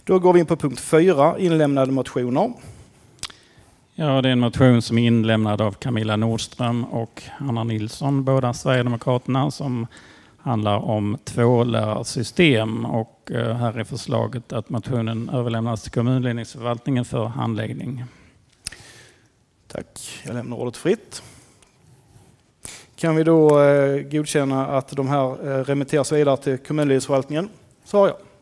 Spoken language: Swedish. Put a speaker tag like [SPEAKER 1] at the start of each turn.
[SPEAKER 1] Då går vi in på punkt 4, inlämnade motioner.
[SPEAKER 2] Ja, det är en motion som är inlämnad av Camilla Nordström och Anna Nilsson, båda Sverigedemokraterna, som handlar om tvålärarsystem. Och här är förslaget att motionen överlämnas till kommunledningsförvaltningen för handläggning.
[SPEAKER 1] Tack, jag lämnar ordet fritt. Kan vi då godkänna att de här remitteras vidare till kommunledningsförvaltningen? Så ja.